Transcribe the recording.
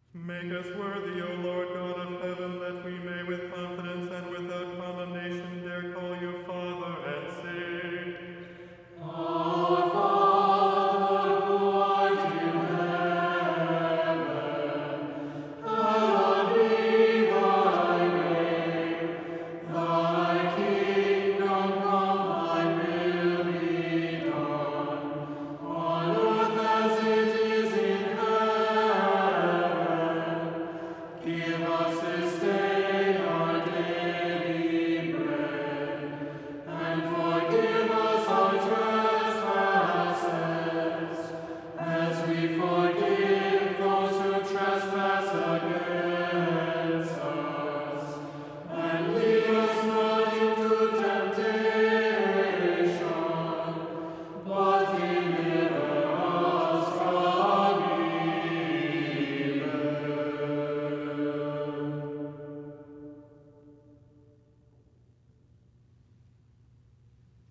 Make us worthy, O Lord God of heaven, that we may with confidence